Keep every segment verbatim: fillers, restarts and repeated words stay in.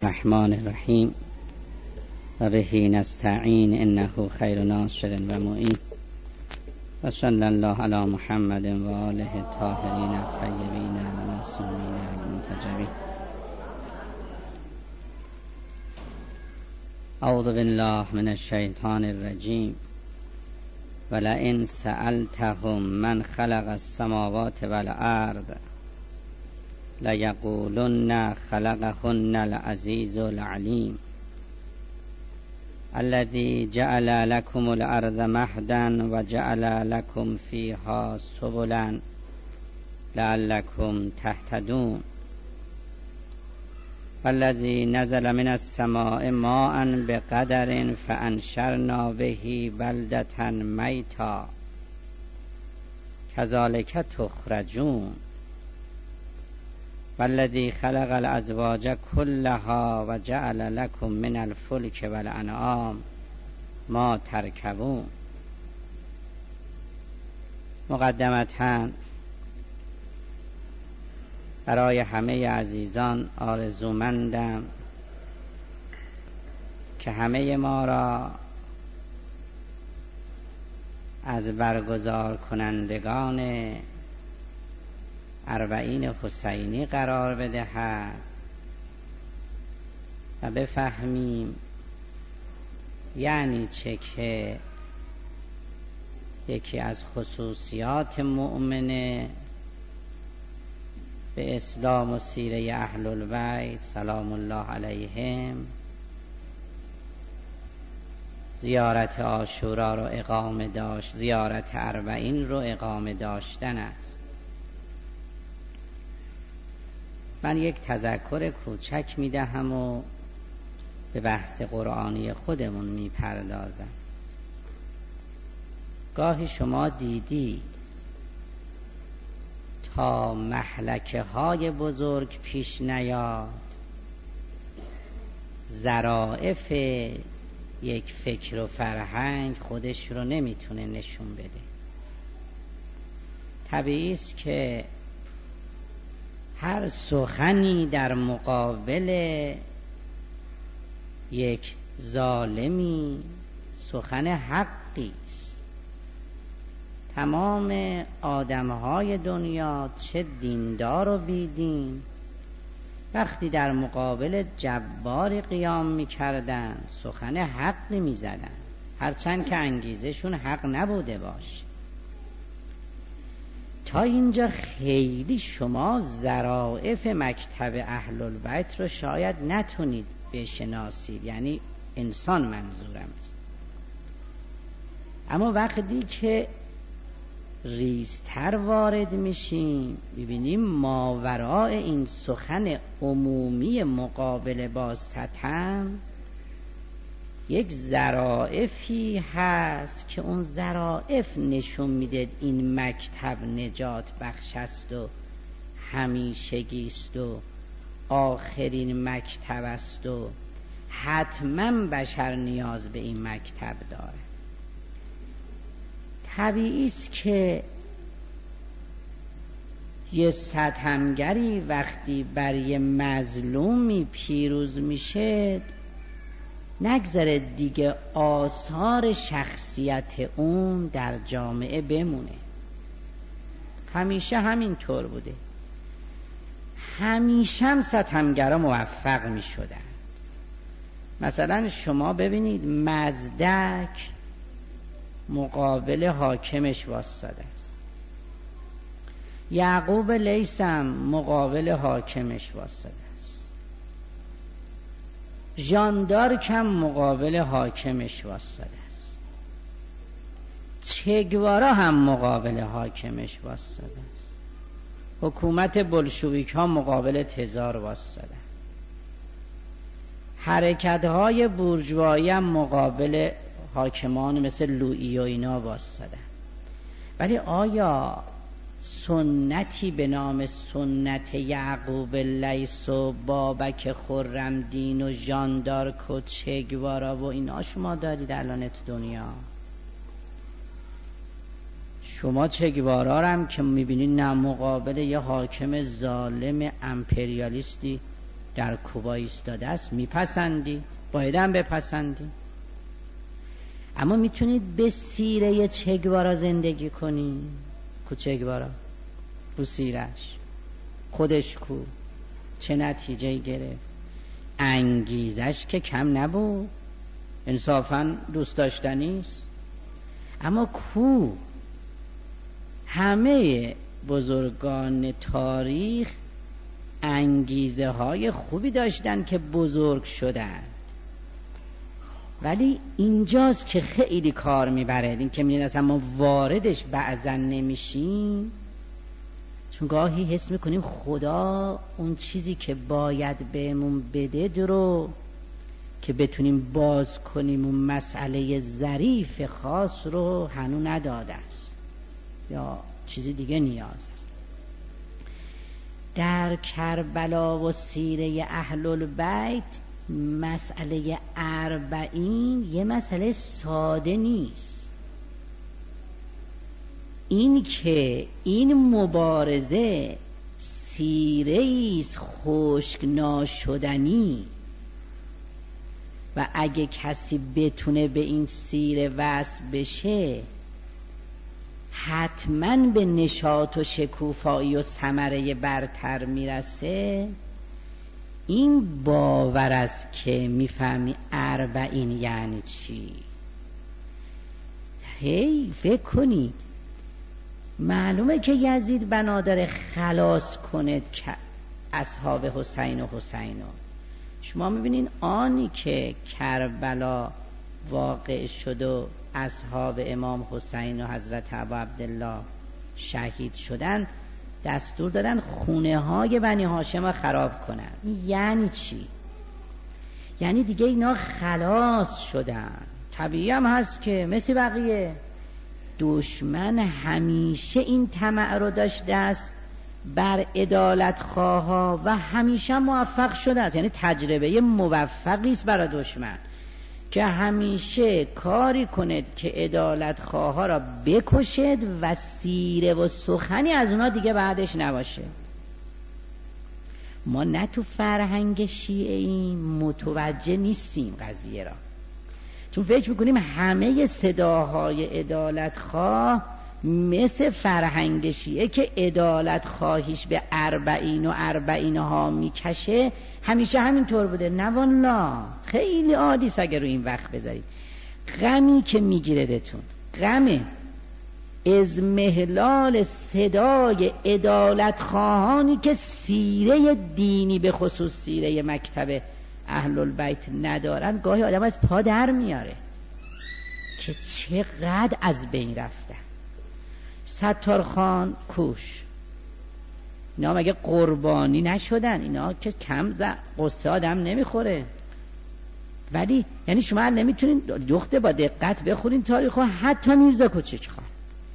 الرحمن الرحیم و بهی نستعین انه خیر ناصر و معین و صلی الله علی محمد و آله الطاهرین الطیبین المعصومین المنتجبین. اعوذ بالله من الشیطان الرجیم ولئن سألتهم من خلق السماوات والارض لیقولن خلقهن العزیز العلیم الذی جعل لكم الارض مهدا و جعل لكم فیها سبلا لعلكم تهتدون والذی نزل من السماء ماء بقدر فانشرنا به بلدة میتا کذلک تخرجون والذی خلق الازواج كلها و جعل لكم من الفلك والانعام ما ترکبون. مقدمتاً برای همه عزیزان آرزومندم که همه ما را از برگزار کنندگان اربعین حسینی قرار بدهد و بفهمیم یعنی چه که یکی از خصوصیات مؤمنه به اسلام و سیره اهل البیت سلام الله علیهم زیارت عاشورا رو اقامه داشت، زیارت اربعین رو اقامه داشتن است. من یک تذکر کوچک میدهم و به بحث قرآنی خودمون میپردازم. گاهی شما دیدی تا مهلکه های بزرگ پیش نیاد ظرافت یک فکر و فرهنگ خودش رو نمیتونه نشون بده. طبیعی است که هر سخنی در مقابل یک ظالمی سخن حقی است. تمام آدمهای دنیا چه دیندار و بیدین وقتی در مقابل جبار قیام میکردن سخن حق میزدن، هرچند که انگیزشون حق نبوده باشه. تا اینجا خیلی شما ظرافت مکتب اهل البیت رو شاید نتونید بشناسید، یعنی انسان منظورم است. اما وقتی که ریزتر وارد میشیم ببینیم ماوراء این سخن عمومی مقابل با ستم یک ظرافی هست که اون ظرافت نشون میده این مکتب نجات بخش است و همیشگی است و آخرین مکتب است و حتما بشر نیاز به این مکتب داره. طبیعی است که یه ستمگری وقتی بر یه مظلومی پیروز میشه نگذره دیگه آثار شخصیت اون در جامعه بمونه. همیشه همین طور بوده. همیشه هم ستمگرا موفق می شدن. مثلا شما ببینید مزدک مقابل حاکمش واسطاده است، یعقوب لیثم مقابل حاکمش واسطاده است، ژان دارک هم مقابل حاکمش واسطاده است، چه گوارا هم مقابل حاکمش واسطاده است، حکومت بلشویک ها مقابل تزار واسطاده، حرکت های بورژوایی هم مقابل حاکمان مثل لویی و اینا واسطاده. ولی آیا سنتی به نام سنت یعقوب لیث و بابک خرمدین و ژان دارک و چه گوارا و اینا شما دارید الان تو دنیا؟ شما چه گوارا هم که میبینید نه مقابل یه حاکم ظالم امپریالیستی در کوبا ایستاده است، میپسندی، باید هم بپسندی. اما میتونید به سیره چه گوارا زندگی کنی؟ کو چه گوارا؟ رو سیرش خودش کو چه نتیجه گرفت؟ انگیزش که کم نبود، انصافاً دوست داشتنیست. اما کو همه بزرگان تاریخ انگیزه های خوبی داشتن که بزرگ شدن، ولی اینجاست که خیلی کار میبره. این که میدین اصلا ما واردش بعضا نمیشیم، چون گاهی حس میکنیم خدا اون چیزی که باید بهمون بده درو که بتونیم باز کنیم اون مسئله ظریف خاص رو هنو نداده است، یا چیزی دیگه نیاز است. در کربلا و سیره اهل البیت مسئله اربعین یه مسئله ساده نیست. این که این مبارزه سیره ایست خشک ناشدنی و اگه کسی بتونه به این سیره وصل بشه حتما به نشاط و شکوفایی و ثمره برتر میرسه، این باور است که میفهمی اربعین یعنی چی. هی فکر کنید، معلومه که یزید بنادر خلاص کند که اصحاب حسین و حسین. شما میبینین آنی که کربلا واقع شد و اصحاب امام حسین و حضرت ابا عبدالله شهید شدن، دستور دادن خونه های بنی هاشم رو خراب کنن. یعنی چی؟ یعنی دیگه اینا خلاص شدن. طبیعی هم هست که مثل بقیه دشمن همیشه این طمع رو داشته است بر عدالت خواها و همیشه موفق شده است. یعنی تجربه موفقی است برای دشمن که همیشه کاری کند که عدالت خواها را بکشد و سیره و سخنی از اونا دیگه بعدش نباشه. ما نه تو فرهنگ شیعه این متوجه نیستیم قضیه را، چون فکر میکنیم همه صداهای عدالت خواه مثل فرهنگ شیعه که عدالت خواهیش به اربعین و اربعین ها میکشه همیشه همینطور بوده. نه والله، خیلی عادی است اگر رو این وقت بذارید. غمی که میگیره دتون، غم ازمهلال صدای عدالت خواهانی که سیره دینی به خصوص سیره مکتب اهل البیت ندارن، گاهی آدم از پا در میاره که چقدر از بین رفتن. ستارخان کوش، اینا مگه قربانی نشدن؟ اینا که کم قصه آدم نمیخوره. ولی یعنی شما نمیتونین دخته با دقت بخورین تاریخو. حتی میرزا کوچیک خان،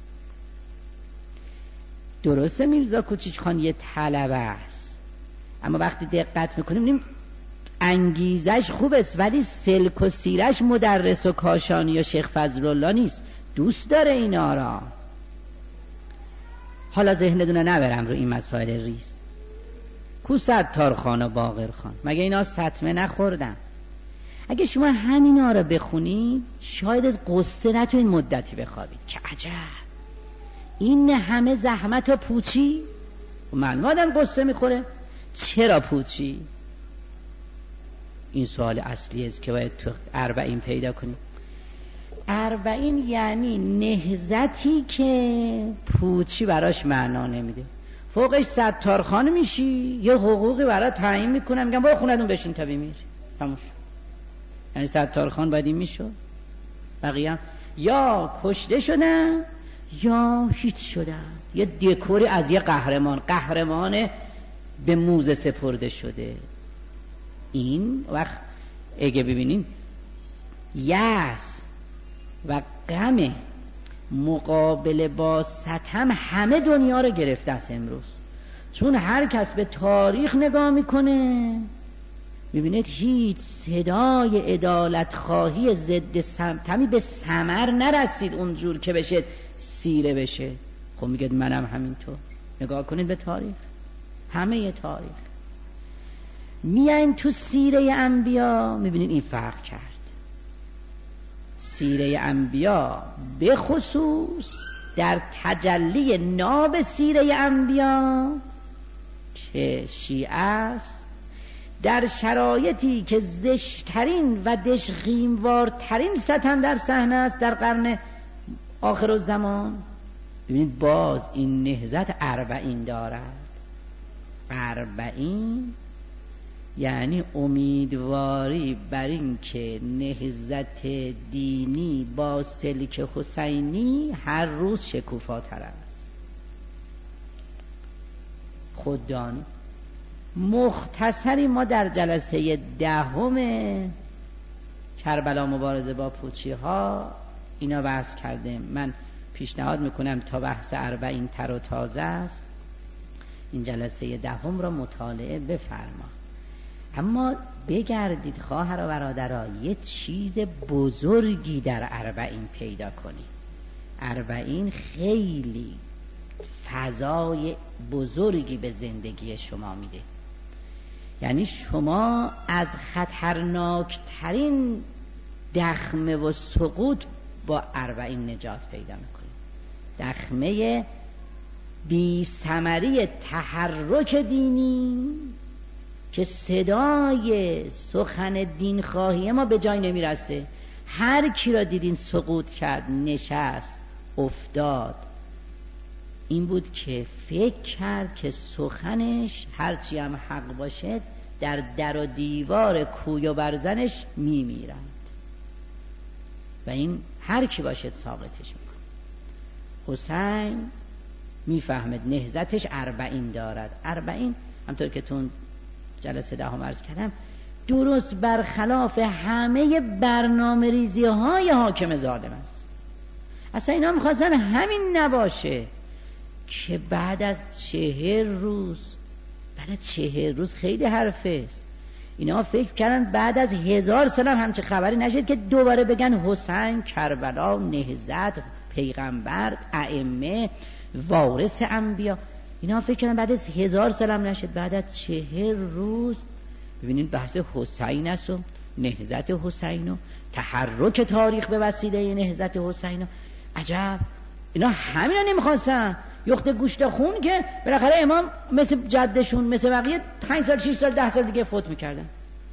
درسته میرزا کوچیک خان یه طلبه است، اما وقتی دقت میکنیم نیم انگیزش خوب است، ولی سلک و سیرش مدرس و کاشانی و شیخ فضل الله نیست. دوست داره اینا را. حالا ذهنتون نبرم رو این مسائل ریز. کو ستارخان و باقر خان، مگه اینا سطمه نخوردن؟ اگه شما همینا رو بخونید شاید از قصه نتونید مدتی بخوابید که عجب این همه زحمت و پوچی. معلوم آدم قصه میخوره. چرا پوچی؟ این سوال اصلی است که باید تو اربعین پیدا کنید. اربعین یعنی نهضتی که پوچی براش معنا نمیده. فوقش ستارخان میشی، یه حقوقی برات تعیین میکنم، میگم برو خونتون بشین تا بمیری، تموم شد. یعنی ستارخان باید این میشد. بقیه یا کشته شدن یا هیچ شدن. یه دکوری از یه قهرمان، قهرمان به موزه سپرده شده. این وقت اگه ببینین یأس و غم مقابله با ستم همه دنیا رو گرفته است امروز. چون هر کس به تاریخ نگاه میکنه میبینید هیچ صدای عدالت خواهی ضد ستمی به ثمر نرسید اونجور که بشه سیره بشه. خب میگید منم همینطور. نگاه کنید به تاریخ، همه تاریخ. میاین تو سیره انبیا میبینید این فرق کرد. سیره انبیا به خصوص در تجلی ناب سیره انبیا که شیعه است، در شرایطی که زشترین و دژخیموارترین سطح در صحنه است در قرن آخر الزمان، ببینید باز این نهضت اربعین دارد. اربعین یعنی امیدواری بر این که نهضت دینی با سلک حسینی هر روز شکوفاتر است. خود دانی مختصری ما در جلسه دهم کربلا مبارزه با پوچی ها اینا بحث کردیم. من پیشنهاد میکنم تا بحث اربعین تر و تازه است این جلسه دهم را مطالعه بفرما. اما بگردید خواهر و برادرها یه چیز بزرگی در اربعین پیدا کنید. اربعین خیلی فضای بزرگی به زندگی شما میده. یعنی شما از خطرناکترین دخمه و سقوط با اربعین نجات پیدا میکنید. دخمه بی ثمری تحرک دینی که صدای سخن دین خواهی ما به جای نمیرسه. هر کی را دیدین سقوط کرد، نشست، افتاد، این بود که فکر کرد که سخنش هرچی هم حق باشد در در و دیوار کوی و برزنش میمیرند و این هر کی باشد ساقطش میکن. حسین میفهمد نهضتش اربعین دارد. اربعین همطور که تون جلسه دهم عرض کردم درست برخلاف همه برنامه ریزی های حاکم ظالم است. اصلا اینا میخواستن همین نباشه که بعد از چهر روز بعد از چهر روز خیلی حرفه است. اینا فکر کردن بعد از هزار سال هم همچه خبری نشد که دوباره بگن حسین، کربلا، نهضت، پیغمبر، ائمه، وارث انبیا. اینا فکر کردن بعد از هزار سال هم نشد، بعد از چهر روز ببینید بحث حسین است و نهضت حسین و تحرک تاریخ به وسیله نهضت حسین. عجب، اینا همینا نمیخواستن یخت گوشت خون که بالاخره امام مثل جدشون مثل بقیه پنج سال شش سال ده سال دیگه فوت میکردن.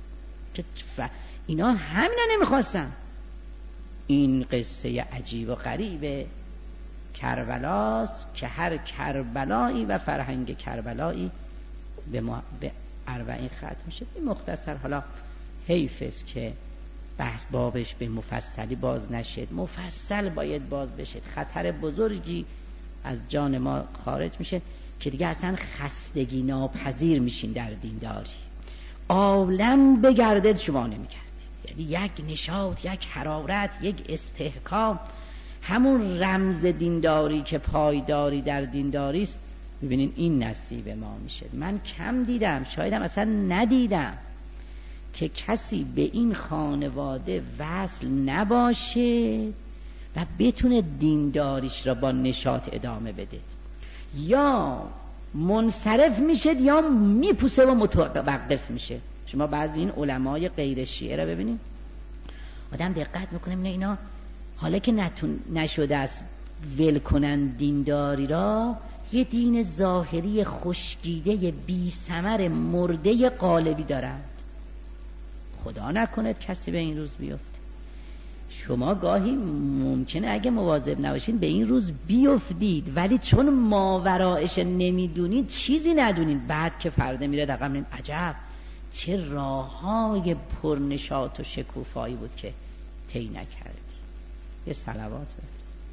اینا همینا نمیخواستن. این قصه عجیب و غریب کربلاست که هر کربلایی و فرهنگ کربلایی به, ما به اربعین ختم میشه. این مختصر حالا حیف است که بحث بابش به مفصلی باز نشد. مفصل باید باز بشه. خطر بزرگی از جان ما خارج میشه که دیگه اصلا خستگی ناپذیر میشین در دینداری. عالم بگردد شما نمیگردید. یعنی یک نشاط، یک حرارت، یک استحکام، همون رمز دینداری که پایداری در دینداری است. ببینین این نصیب ما میشه. من کم دیدم، شایدم اصلا ندیدم که کسی به این خانواده وصل نباشه و بتونه دینداریش را با نشاط ادامه بده. یا منصرف میشه یا میپوسه و متوقف میشه. شما بعضی این علمای غیر شیعه را ببینید، آدم دقت میکنه میبینه اینا حالا که نتون نشده است ول کنن دینداری را، یه دین ظاهری خشکیده بی ثمر مرده قالبی دارند. خدا نکنه کسی به این روز بیفته. شما گاهی ممکنه اگه مواظب نباشین به این روز بیفتید، ولی چون ماورایش نمیدونید، چیزی ندونید، بعد که فردا میره دقیقا میرین عجب چه راههای پرنشاط و شکوفایی بود که طی نکردی. یه صلوات بفرست.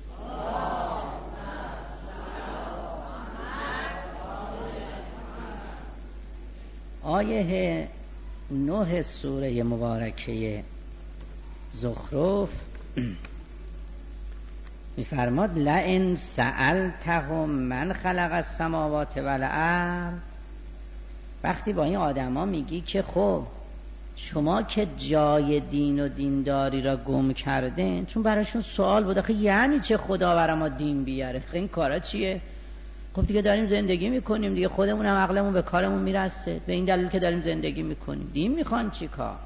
آیه نه سوره مبارکه زخرف میفرماد لئن سألتهم من خلق السماوات والارض. وقتی با این آدما میگی که خب شما که جای دین و دینداری را گم کردین، چون براشون سوال بود آخه یعنی چه خدا برای ما دین بیاره، این کارا چیه؟ خب دیگه داریم زندگی میکنیم دیگه، خودمون هم عقلمون به کارمون میرسه، به این دلیل که داریم زندگی میکنیم. دین میخوان چی کار؟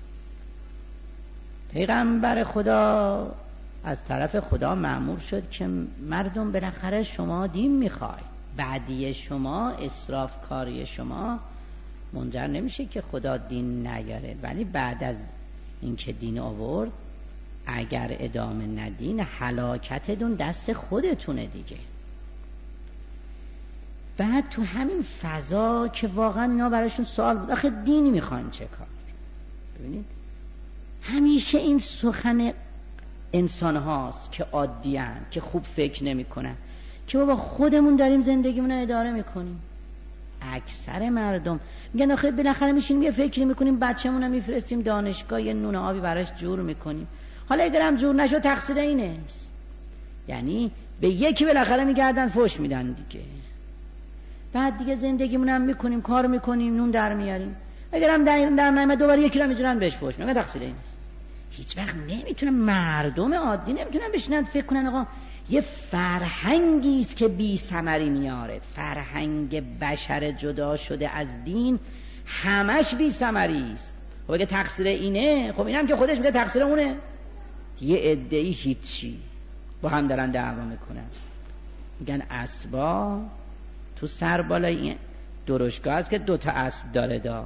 پیغمبر خدا از طرف خدا مأمور شد که مردم بالاخره شما دین میخوای، بعدی شما، اسراف کاری شما منجر نمیشه که خدا دین نیاره، ولی بعد از اینکه دین آورد اگر ادامه ندین هلاکتتون دست خودتونه دیگه. بعد تو همین فضا که واقعا اینا براشون سوال بود، آخه دین میخوان چه کار؟ ببینید همیشه این سخن انسان هاست که عادی هن، که خوب فکر نمی کنن که بابا خودمون داریم زندگیمون رو اداره میکنیم. اکثر مردم میگن آخه بالاخره میشینیم یه فکری میکنیم، بچه‌مون رو میفرستیم دانشگاه، یه نون آبی براش جور میکنیم، حالا اگرم جور نشد تقصیر اینه. یعنی به یکی بالاخره میگردن فوش میدن دیگه. بعد دیگه زندگیمون هم میکنیم، کار میکنیم، نون در میاریم، اگرم در در نمیاد دوباره یکی رو میذارن بهش فوش میدن، تقصیر اینه. هیچ وقت نمیتونن مردم عادی نمیتونن بشینن فکر کنن آقا یه فرهنگی است که بی ثمری میاره، فرهنگ بشر جدا شده از دین همش بی ثمری است. خب اگه تقصیر اینه، خب اینم که خودش میگه تقصیر اونه. یه عده‌ای هیچی با هم دارن دعوا میکنن، میگن اسبا تو سر بالای درشگاه است که دوتا اسب داره دا،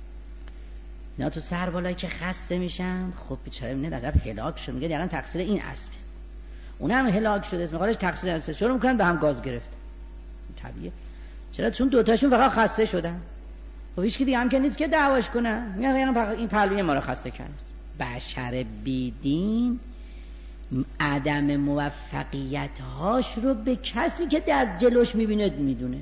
اینا تو سر بالایی که خسته میشن، خب بیچاره اینه در هلاک شد، میگه دیگه تقصیر این اسب است، اونم هلاک شده اسم خودش تقصیر است، شروع میکنن به هم گاز گرفت. طبیعیه، چرا؟ چون دوتاشون فقط خسته شدن. خب هیچ کی دیگه هم که نیست که دعواش کنه، میگن فقط این پهلوی ما رو خسته کرد. بشر بی دین عدم موفقیت هاش رو به کسی که در جلوش میبینه میدونه،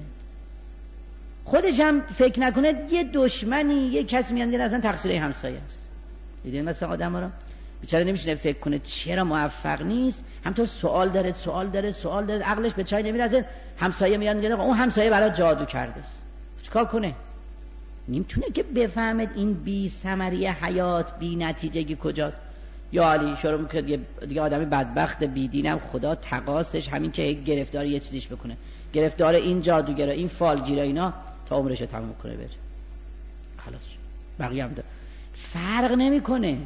خودش هم فکر نکنه یه دشمنی، یه کسی میاد میگه اصلا تقصیر همسایه است. دیدین مثلا آدم ها رو بیچاره نمیشه فکر کنه چرا موفق نیست، همطور سوال داره سوال داره سوال داره، عقلش به چای نمیرسه، همسایه میاد میگه اون همسایه برای جادو کرده است، چیکار کنه؟ نمیتونه که بفهمد این بی ثمری حیات، بی نتیجگی کجاست. یا علی شروع میکنه دیگه, دیگه آدمی بدبخت بی دینم خدا تقاصش همین که گرفتار یه چیزیش بکنه، گرفتار این جادوگرا، این فالگیرا، اینا تا عمرش رو تموم کنه بره، خلاص بقیه هم داره. فرق نمیکنه.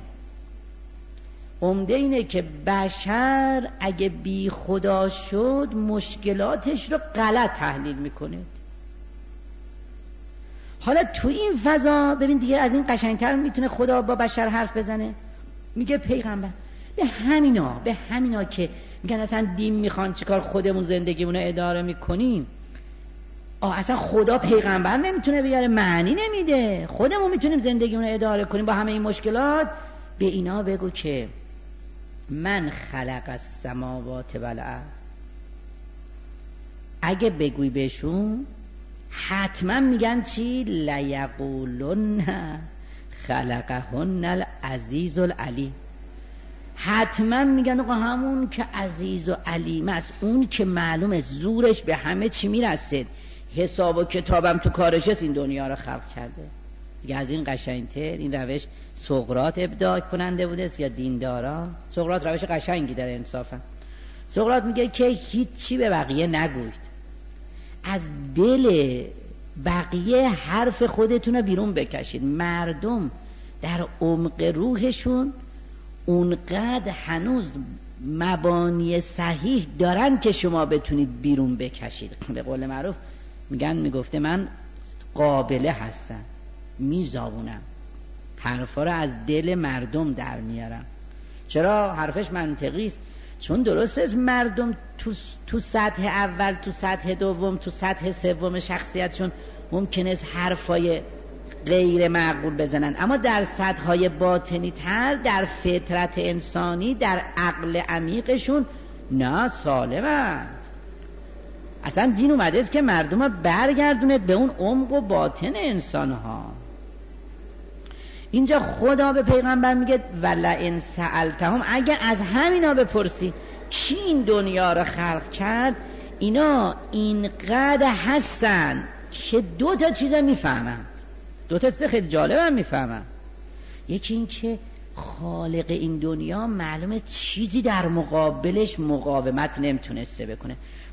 عمده اینه که بشر اگه بی خدا شد مشکلاتش رو غلط تحلیل میکنه. حالا تو این فضا ببین دیگه از این قشنگتر میتونه خدا با بشر حرف بزنه. میگه پیغمبر به همینا به همینا که میگن اصلا دین میخوان چیکار، خودمون زندگیمون رو اداره میکنیم، آه اصلا خدا پیغمبر نمیتونه بیاره، معنی نمیده، خودمون میتونیم زندگیمون رو اداره کنیم با همه این مشکلات. به اینا بگو که من خلق السماوات والارض. اگه بگوی بهشون حتما میگن چی؟ لیقولن خلقهن العزیز العلیم. حتما میگن آقا همون که عزیز و علیم است، اون که معلومه زورش به همه چی میرسه، حساب و کتابم تو کارش است، این دنیا رو خلق کرده. دیگه از این قشنگتر این روش سقراط ابداع کننده بوده یا دیندارا؟ سقراط روش قشنگی داره انصافا. سقراط میگه که هیچی به بقیه نگوید، از دل بقیه حرف خودتون رو بیرون بکشید. مردم در عمق روحشون اونقدر هنوز مبانی صحیح دارن که شما بتونید بیرون بکشید. به قول معروف میگن میگفته من قابله هستم، میزابونم، حرفا رو از دل مردم در میارم. چرا؟ حرفش منطقی است. چون درست است مردم تو تو سطح اول، تو سطح دوم، تو سطح سوم شخصیتشون ممکنه است حرفای غیر معقول بزنن، اما در سطح‌های باطنی تر، در فطرت انسانی، در عقل عمیقشون نه، سالمند. اصلا دین اومده است که مردم ها برگردوند به اون عمق و باطن انسان ها. اینجا خدا به پیغمبر میگه ولئن سألتهم، اگه از همینا بپرسی کی این دنیا رو خلق کرد، اینا اینقدر هستن که دو تا چیز میفهمن، دو تا چیز خیلی جالب میفهمن. یکی این که خالق این دنیا معلومه چیزی در مقابلش مقاومت نمیتونسته بکنه،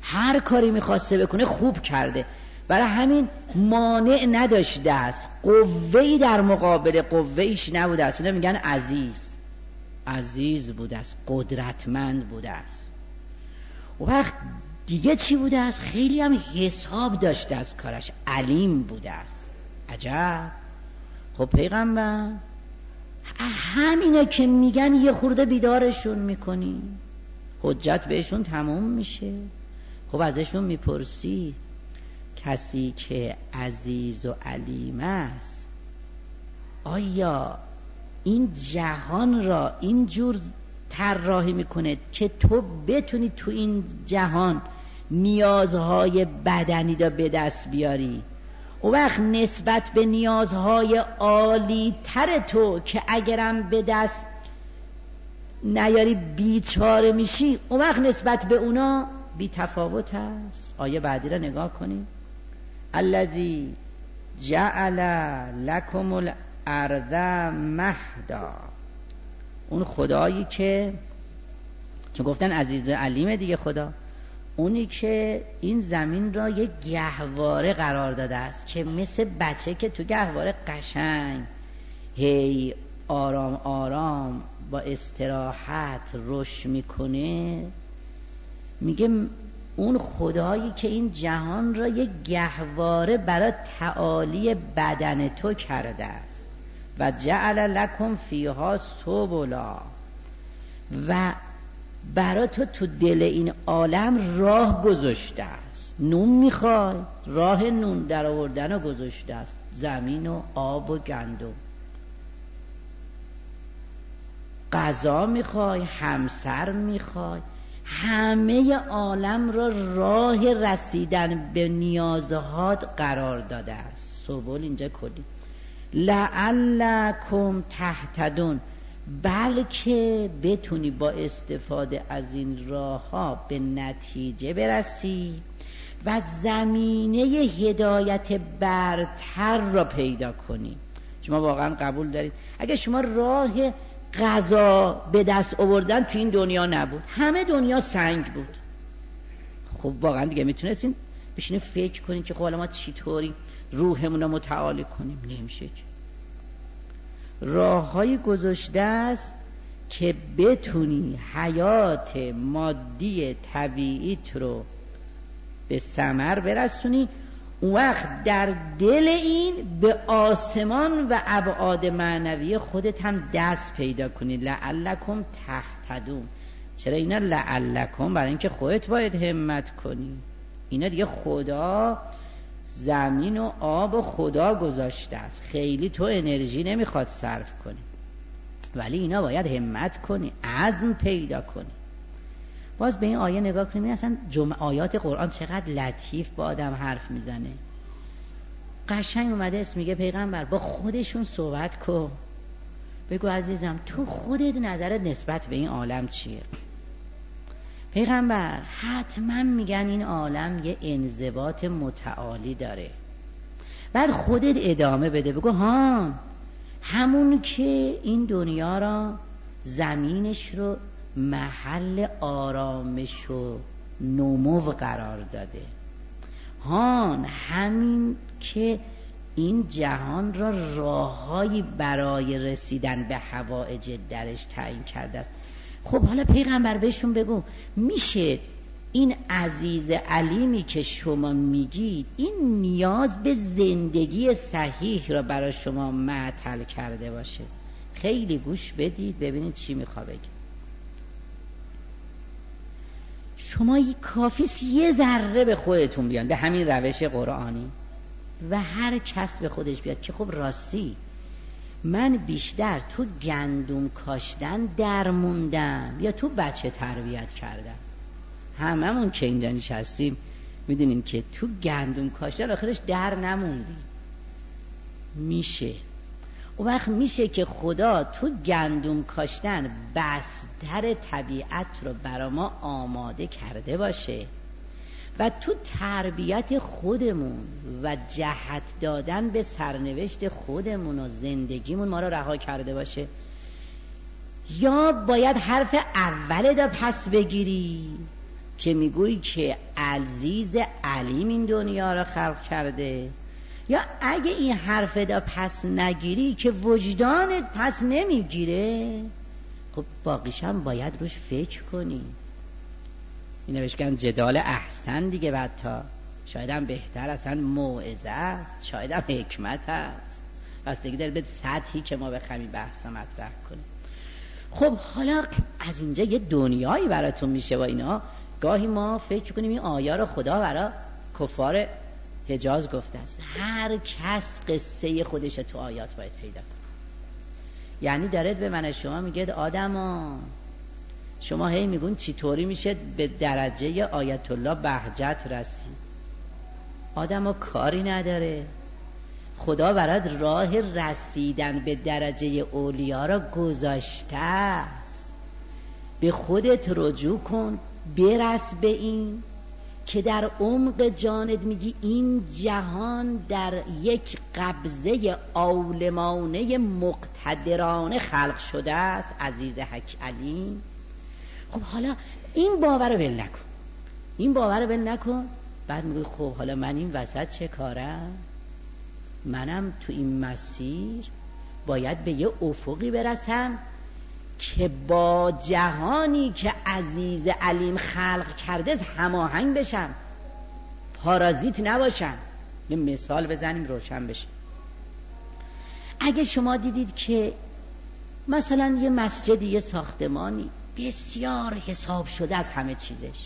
هر کاری میخواسته بکنه خوب کرده، برای همین مانع نداشته است، قوه‌ای در مقابل قوه‌ایش نبوده است. اینا میگن عزیز، عزیز بوده است، قدرتمند بوده است. و وقت دیگه چی بوده است؟ خیلی هم حساب داشته از کارش، علیم بوده است. عجب. خب پیغمبر همینه که میگن یه خورده بیدارشون میکنی، حجت بهشون تموم میشه. خب ازشون میپرسی کسی که عزیز و علیم است آیا این جهان را اینجور طراحی میکنه که تو بتونی تو این جهان نیازهای بدنی را به دست بیاری؟ و وقت نسبت به نیازهای عالی تر تو که اگرم به دست نیاری بیچاره میشی، اون وقت نسبت به اونا بی تفاوت است. آیه بعدی را نگاه کنید. الذی جعل لکم الارض مهدا، اون خدایی که، چون گفتن عزیز علیمه دیگه خدا، اونی که این زمین را یک گهواره قرار داده است که مثل بچه که تو گهواره قشنگ هی آرام آرام با استراحت رشد میکنه. میگه اون خدایی که این جهان را یک گهواره برای تعالی بدن تو کرده است و جعل لکم فیها سبلا، و برای تو تو دل این عالم راه گذاشته است. نون میخوای، راه نون در آوردن رو گذاشته است، زمین و آب و گندم. غذا میخوای، همسر میخوای، همه عالم را راه رسیدن به نیازهات قرار داده است. سبل اینجا کلی. لعلکم تهتدون، بلکه بتونی با استفاده از این راه ها به نتیجه برسی و زمینه هدایت برتر را پیدا کنی. شما واقعا قبول دارید اگه شما راه غذا به دست آوردن تو این دنیا نبود، همه دنیا سنگ بود، خب واقعا دیگه میتونستین بشینید فکر کنید که خب حالا ما چطوری روحمون رو متعالی کنیم؟ نمیشه. راههایی گذاشته است که بتونی حیات مادی طبیعیت رو به ثمر برسونی. اون وقت در دل این به آسمان و ابعاد معنوی خودت هم دست پیدا کنی. لعلکم تهتدون. چرا اینا لعلکم؟ برای اینکه خودت باید همت کنی. اینا دیگه خدا زمین و آب و خدا گذاشته است، خیلی تو انرژی نمیخواد صرف کنی، ولی اینا باید همت کنی، عزم پیدا کنی. باز به این آیه نگاه کنیم، اصلا جمع آیات قرآن چقدر لطیف با آدم حرف میزنه. قشنگ اومده است میگه پیغمبر با خودشون صحبت کن، بگو عزیزم تو خودت نظرت نسبت به این عالم چیه؟ پیغمبر حتما میگن این عالم یه انضباط متعالی داره. بعد خودت ادامه بده، بگو ها همون که این دنیا را زمینش رو محل آرامش و نمو قرار داده، هان همین که این جهان را راههایی برای رسیدن به حوائج درش تعیین کرده است. خب حالا پیغمبر بهشون بگو میشه این عزیز علیمی که شما میگید این نیاز به زندگی صحیح را برای شما معطل کرده باشه؟ خیلی گوش بدید ببینید چی میخوا بگه. شما کافیست یه ذره به خودتون بیان به همین روش قرآنی و هر کس به خودش بیاد که خب راستی من بیشتر تو گندم کاشتن در موندم یا تو بچه تربیت کردم. هممون که اینجا نشستیم میدونیم که تو گندم کاشتن آخرش در نموندی. میشه اون وقت میشه که خدا تو گندم کاشتن بستر طبیعت رو برا ما آماده کرده باشه و تو تربیت خودمون و جهت دادن به سرنوشت خودمون و زندگیمون ما رو رها کرده باشه، یا باید حرف اول دا پس بگیری که میگویی که عزیز علیم این دنیا را خلق کرده، یا اگه این حرف دا پس نگیری که وجدانت پس نمیگیره، خب باقیش هم باید روش فکر کنی. این نوشتن جدال احسن دیگه، بعد تا شاید هم بهتر، اصلا موعظه است، شاید هم حکمت است. پس دیگه در به سطحی که ما بخوایم بحث مطرح کنیم. خب حالا از اینجا یه دنیایی براتون میشه و اینا. گاهی ما فکر کنیم این آیه رو خدا برای کفار حجاز گفته است. هر کس قصه خودش تو آیات باید پیدا کنه. یعنی دارد به من شما میگه آدما، شما هی میگون چطوری میشه به درجه آیت الله بهجت رسید. آدما کاری نداره، خدا برات راه رسیدن به درجه اولیا را گذاشته است. به خودت رجوع کن، برس به این که در عمق جانت میگی این جهان در یک قبضه عالمانه مقتدرانه خلق شده است. عزیز حک علیم. خب حالا این باور رو ول نکن، این باور رو ول نکن. بعد میگی خب حالا من این وسط چه کارم؟ منم تو این مسیر باید به یه افقی برسم که با جهانی که عزیز علیم خلق کرده هماهنگ بشم، پارازیت نباشم. یه مثال بزنیم روشن بشه. اگه شما دیدید که مثلا یه مسجدی، یه ساختمانی بسیار حساب شده از همه چیزش،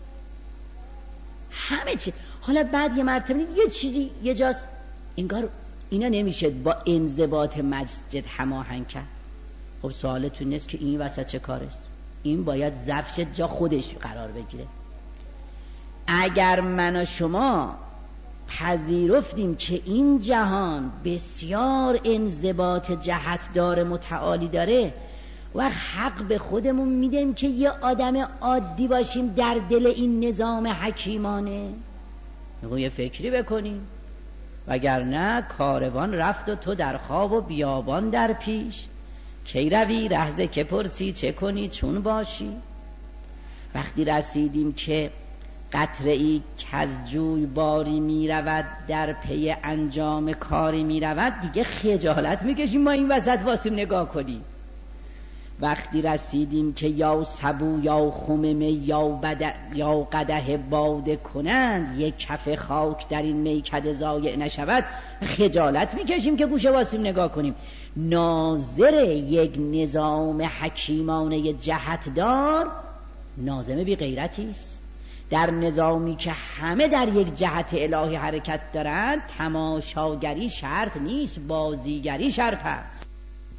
همه چیز، حالا بعد یه مرتبه یه چیزی یه جاست انگار اینا نمیشه با انضباط مسجد هماهنگ کرد. خب سوالتون نیست که این وسط چه کار است؟ این باید ظرفش جا خودش قرار بگیره. اگر من و شما پذیرفتیم که این جهان بسیار انضباط جهت داره، متعالی داره، و حق به خودمون میدیم که یه آدم عادی باشیم در دل این نظام حکیمانه، میگم یه فکری بکنیم. وگرنه کاروان رفت و تو در خواب و بیابان در پیش، کی روی رهزه که پرسی چه کنی چون باشی. وقتی رسیدیم که قطره ای که از جوی باری می رود در پی انجام کاری می رود، دیگه خجالت می کشیم ما این وسط واسیم نگاه کنیم. وقتی رسیدیم که یا سبو یا خممه یا, بد... یا قدح باده کنند، یک کف خاک در این میکده ضایع نشود، خجالت میکشیم که گوشه واسیم نگاه کنیم. ناظر یک نظام حکیمانه جهتدار ناظم بی غیرتی است. در نظامی که همه در یک جهت الهی حرکت دارند، تماشاگری شرط نیست، بازیگری شرط است.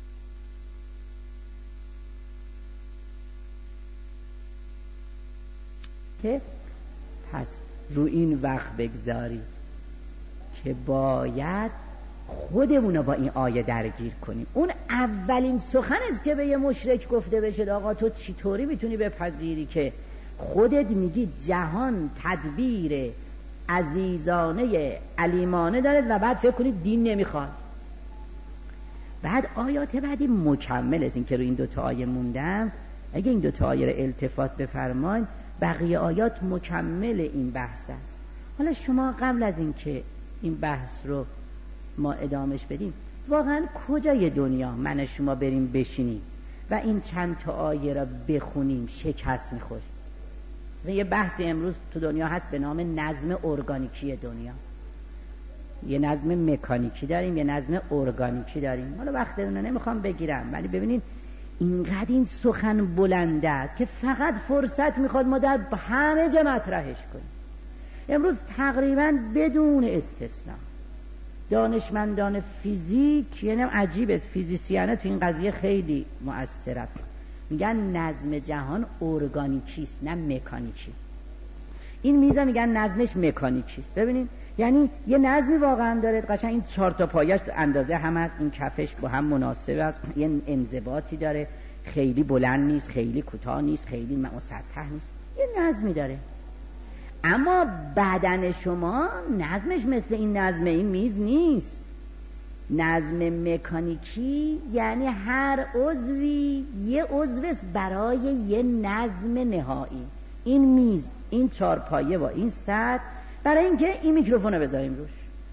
پس رو این وقت بگذاری که باید خودمونو با این آیه درگیر کنیم. اون اولین سخن است که به یه مشرک گفته بشه آقا تو چطوری میتونی بپذیری که خودت میگی جهان تدبیر عزیزانه علیمانه دارد و بعد فکر کنید دین نمیخواد. بعد آیات بعدی مکمل است. این که رو این دوتا آیه موندم، اگه این دوتا آیه رو التفات بفرمایید بقیه آیات مکمل این بحث است. حالا شما قبل از این که این بحث رو ما ادامش بدیم، واقعا کجای دنیا من شما بریم بشینیم و این چند تا آیه را بخونیم شکست میخوریم؟ یه بحثی امروز تو دنیا هست به نام نظم ارگانیکی دنیا. یه نظم مکانیکی داریم، یه نظم ارگانیکی داریم. حالا وقت اون رو نمیخوام بگیرم، ولی ببینید اینقدر این سخن بلنده است که فقط فرصت میخواد ما در همه جا مطرحش کنیم. امروز تقریبا بدون استثناء دانشمندان فیزیک، یعنی عجیب است، فیزیسیانه تو این قضیه خیلی مؤثرند، میگن نظم جهان ارگانیکی است نه مکانیکی. این میزه میگن نظمش مکانیکی است. ببینید یعنی یه نظمی واقعا داره، قشنگ این چهار تا پایش اندازه هم است، این کفش با هم مناسب است، یه انضباطی داره، خیلی بلند نیست، خیلی کوتاه نیست، خیلی مسطح نیست، یه نظمی داره. اما بدن شما نظمش مثل این نظم این میز نیست. نظم مکانیکی یعنی هر عضوی یه عضو برای یه نظم نهایی. این میز، این چارپایه و این سطح برای اینکه این میکروفون رو بذاریم روش.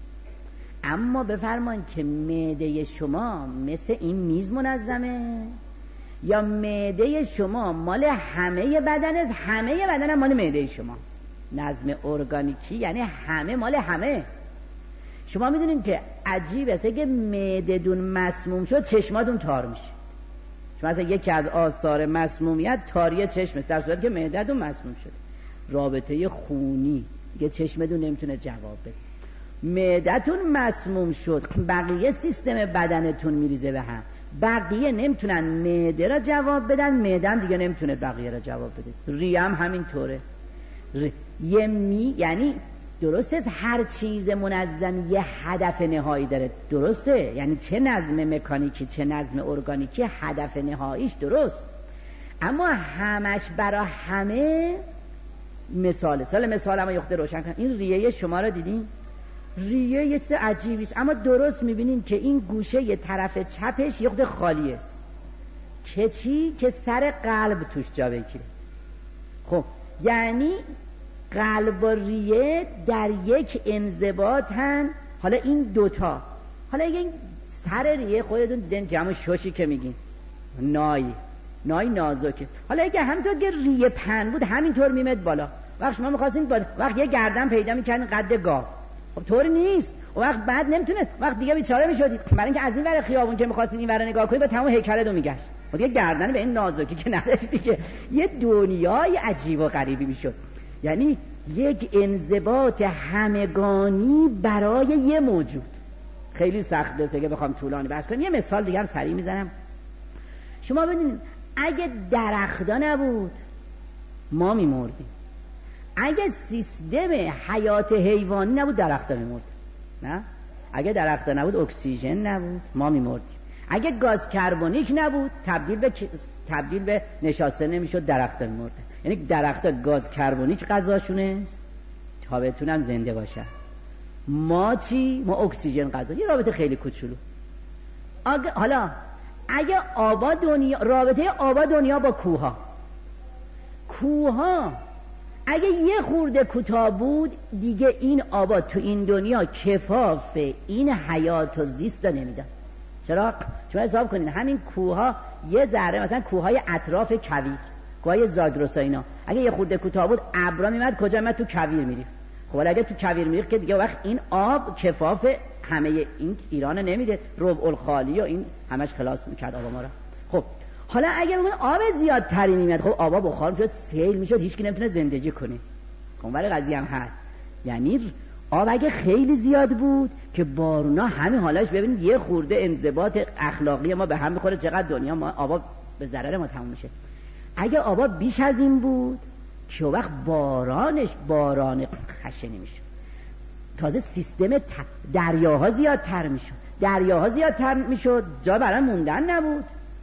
اما بفرمایید که معده شما مثل این میز منظمه یا معده شما مال همه بدن است؟ همه بدن هم مال معده شماست. نظم ارگانیکی یعنی همه مال همه. شما میدونید که عجیب است که معده دون مسموم شد چشماتون تار میشه. شما اصلا یکی از آثار مسمومیت تاری چشم است، در صورتی که معده دون مسموم شده. رابطه خونی که چشمتون نمیتونه جواب بده. معدتون مسموم شد، بقیه سیستم بدنتون میریزه به هم. بقیه نمیتونن معده را جواب بدن، معده هم دیگه نمیتونه بقیه را جواب بده. ریه هم همینطوره. ری... یه می یعنی درسته هر چیز منظم یه هدف نهایی داره، درسته؟ یعنی چه نظم مکانیکی چه نظم ارگانیکی هدف نهاییش درست، اما همش برای همه مثال سال مثال هم یخته روشن کنم. این ریه شما را دیدین؟ ریه یه چیز عجیبی است، اما درست میبینین که این گوشه یه طرف چپش یه خود خالی است که چی؟ که سر قلب توش جا بگیره. خب یعنی قلب و ریه در یک انضباطن. حالا این دوتا، حالا این سر ریه خودتون دیدن که همون شوشی که میگین نای نای نازک است. حالا اگه همینطور که ریه پهن بود همینطور میمد بالا، وقت شما میخواستین بالا، وقت یه گردن پیدا میکردین قد گاو، خب طور نیست. و وقت بعد نمیتونست، وقت دیگه بیچاره میشدید، برای اینکه از این ور خیابون که میخواستین این ور نگاه کنید با تمام هیکلتو میگشت، خب دیگه گردن به این نازکی که نداشت دیگه. یه دنیای عجیب و غریبی میشد. یعنی یک انضباط همگانی برای یه موجود. خیلی سخت است که بخوام طولانی بحث کنم. یه مثال دیگه هم سریع میزنم. شما ببینید اگه درختا نبود ما میمردیم، اگه سیستم حیات حیوانی نبود درختا میمرد، نه؟ اگه درختا نبود اکسیژن نبود ما میمردیم، اگه گاز کربونیک نبود تبدیل به تبدیل به نشاسته نمیشد درختا میمرد. یعنی درختا گاز کربونیک غذاشونه تا بتونن زنده باشن. ما چی؟ ما اکسیژن غذا. یه رابطه خیلی کوچولو. حالا اگه آبا دنیا، رابطه آبا دنیا با کوها، کوها اگه یه خورده کوتاه بود دیگه این آبا تو این دنیا کفاف این حیات و زیست رو نمیدن. چرا؟ چون حساب کنین همین کوها یه ذره، مثلا کوهای اطراف کویر، کوهای زاگرس اینا، اگه یه خورده کوتاه بود ابرا میمد کجا؟ میمد تو کویر میریخت. خب اگه تو کویر میریخت که دیگه وقت این آب کفاف همه این ایران نمیده، ربع الخالی و این همش خلاص میکرد آبا ما را. خب حالا اگه بگم آب زیادتری میاد، خب آبا بخار میشد، سیل میشد، هیچ کی نمیتونه زندگی کنه. خب ولی قضیه هم هست، یعنی آب اگه خیلی زیاد بود که بارونا همین حالش، ببینید یه خورده انضباط اخلاقی ما به هم میخوره، چقدر دنیا ما آبا به ضرر ما تموم میشه. اگه آبا بیش از این بود که وقت بارانش باران خشنی میشه، تازه سیستم دریاها زیادتر میشد، دریاها زیادتر میشد، جا برای موندن نبود.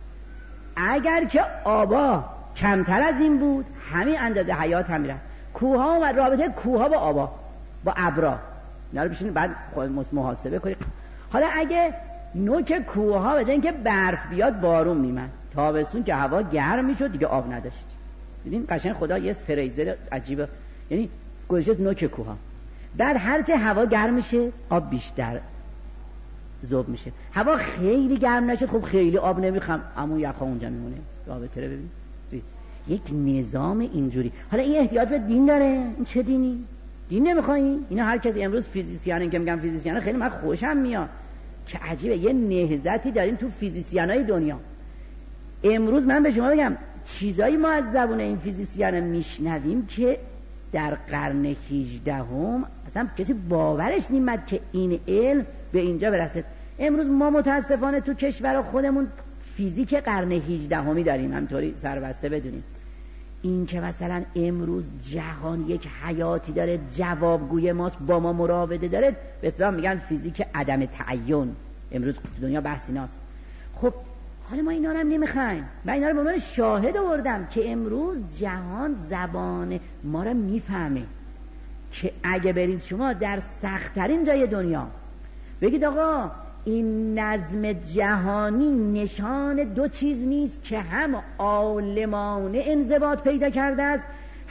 اگر که آبا کمتر از این بود همین اندازه حیات هم میرن. کوها و رابطه کوها با آبا با ابرا اینا رو بشین بعد خود محاسبه کنید. حالا اگه نوک کوها به جای اینکه برف بیاد بارون میمد، تابستون که هوا گرم میشد دیگه آب نداشت. دیدین قشنگ خدا یه فریزر عجیبه، یعنی گذاشت نوک کوها، بعد هرچه هوا گرم میشه آب بیشتر ذوب میشه. هوا خیلی گرم نشد خب خیلی آب نمیخوام، اما یخا اونجا میمونه. رابطه رو ببین، یک نظام اینجوری. حالا این احتیاج به دین داره؟ این چه دینی؟ دین نمیخوایی؟ اینا هر کسی امروز فیزیسیانه که میگم فیزیسیانه خیلی من خوشم میاد که عجیبه یه نهضتی داریم تو فیزیسیانای دنیا. امروز من به شما بگم چیزایی ما از زبون این فیزیسیان میشنویم که در قرن هجدهم اصلا کسی باورش نمیاد که این علم به اینجا برسه. امروز ما متاسفانه تو کشور خودمون فیزیک قرن هجدهمی داریم، همطوری سربسته بدونیم. این که مثلا امروز جهان یک حیاتی داره، جوابگوی ماست، با ما مراوده داره، به اصطلاح میگن فیزیک عدم تعین. امروز دنیا بحث ایناست. خب حالا ما اینا رو هم نمیخوایم. من اینا رو به عنوان شاهد آوردم که امروز جهان زبان ما رو میفهمه، که اگه برید شما در سخت‌ترین جای دنیا بگید آقا این نظم جهانی نشان دو چیز نیست که هم عالمانه انضباط پیدا کرده است،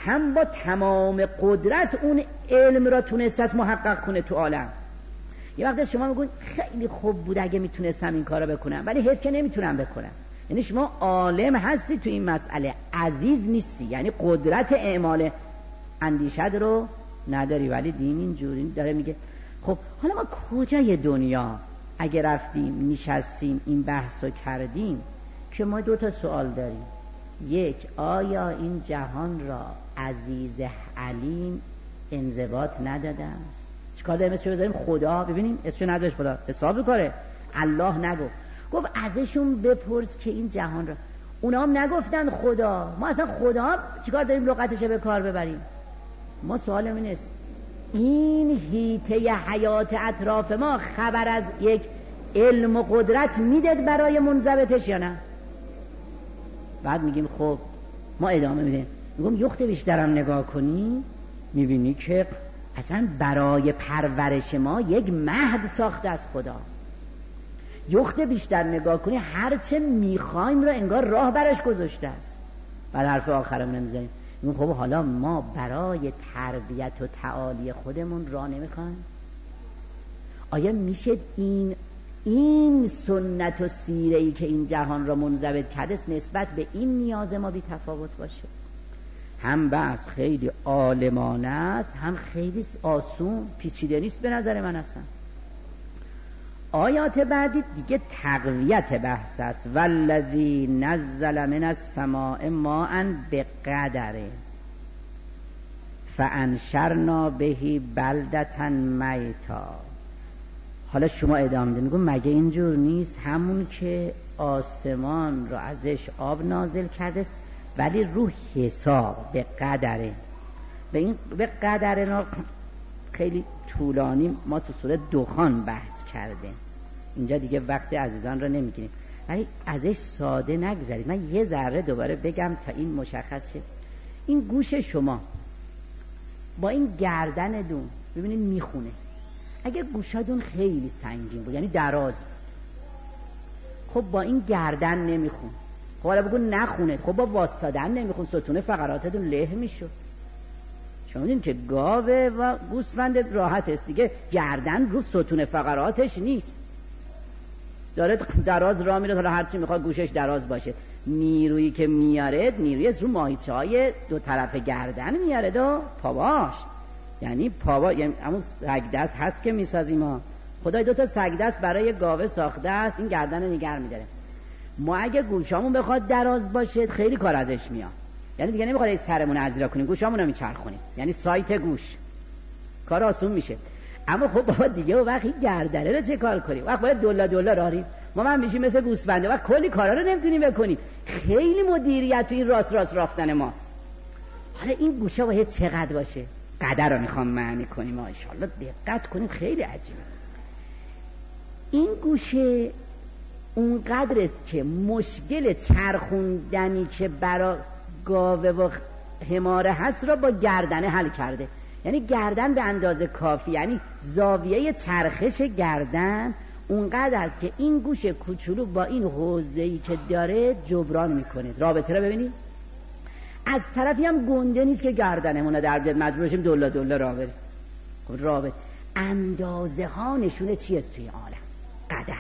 هم با تمام قدرت اون علم را تونست از محقق کنه تو عالم. یه وقت شما میگون خیلی خوب بود اگه میتونستم این کارا بکنم، ولی حیف که نمیتونم بکنم. یعنی شما عالم هستی تو این مسئله، عزیز نیستی، یعنی قدرت اعمال اندیشت رو نداری، ولی دین اینجوری داره میگه. خب حالا ما کجای دنیا اگه رفتیم نشستیم این بحث رو کردیم که ما دو تا سوال داریم. یک، آیا این جهان را عزیز علیم انضباط نداده است؟ چیکار داریم اسمش بذاریم خدا؟ ببینیم اسمش نذاش خدا، حساب کاره. الله نگو، گفت ازشون بپرس که این جهان را. اونا هم نگفتن خدا. ما اصلا خدا چیکار داریم لغتش به کار ببریم؟ ما سوالم این است، این هیته حیات اطراف ما خبر از یک علم و قدرت میدد برای منضبطش یا نه؟ بعد میگیم خب ما ادامه میدیم، میگم یخت بیشترم نگاه کنی میبینی که اصلا برای پرورش ما یک مهد ساخته از خدا. یخت بیشتر نگاه کنی هرچه میخوایم را انگار راه برش گذاشته است. بعد حرف آخرم نمیزنیم، میگم خب حالا ما برای تربیت و تعالی خودمون راه نمیخوایم؟ آیا میشه این این سنت و سیره‌ای که این جهان را منضبط کرده است نسبت به این نیاز ما بی تفاوت باشه؟ هم بس خیلی عالمانه است، هم خیلی آسون پیچیده نیست به نظر من اصلا. آیات بعدی دیگه تقویت بحث است. والذی نزل من السماء ماء بقدر فانشرنا به بلدة میتا. حالا شما ادامه بدید، میگم مگه اینجور نیست همون که آسمان رو ازش آب نازل کرده ولی رو حساب به قدره. به این به قدره خیلی طولانی ما تو سوره دخان بحث کردیم، اینجا دیگه وقت عزیزان رو نمیگیریم، ولی ازش ساده نگذارید. من یه ذره دوباره بگم تا این مشخص شه. این گوش شما با این گردن دون ببینید میخونه. اگه گوشادون خیلی سنگین بود یعنی دراز، خب با این گردن نمیخون. خب حالا بگو نخونه، خب با واسطادن نمیخون، ستون فقراتتون له میشد. شما دیدین که گاوه و گوسفند راحت است دیگه، گردن رو ستون فقراتش نیست، داره دراز راه میره، حالا هرچی میخواد گوشش دراز باشه. نیرویی که میاره نیروی رو ماهیچه های دو طرف گردن میاره دو پاواش، یعنی پاوا، یعنی همون سگ دست هست که میسازیم ما. خدای دو تا سگ دست برای گاوه ساخته است، این گردن رو نگر میداره. ما اگه گوشامون بخواد دراز باشه خیلی کار ازش میاد، یعنی دیگه نمیخواد از سرمون ازرا کنیم، گوشامون رو میچرخونیم، یعنی سایت گوش کار آسون میشه. اما خب بابا دیگه وقتی گردنه رو چه کار کنیم؟ وقت باید دولا دولا راریم ما من میشیم مثل گوسفنده و کلی کارا رو نمیتونیم بکنیم. خیلی مدیریت تو این راست راست رافتن ماست. حالا این گوشا باید چقدر باشه؟ قدر رو میخوام معنی کنیم ان شاءالله، دقت کنیم خیلی عجیبه. این گوشه اون قدر است که مشکل چرخوندنی که برای گاوه و حماره هست را با گردنه حل کرده. یعنی گردن به اندازه کافی، یعنی زاویه چرخش گردن اونقدر است که این گوش کوچولو با این حوزه‌ای که داره جبران میکنه. رابطه رو ببینید، از طرفی هم گنده نیست که گردنمونه در بیاد مجبور شیم دولا دولا راه بریم. خب رابطه اندازه ها نشونه چی است توی عالم؟ قدر.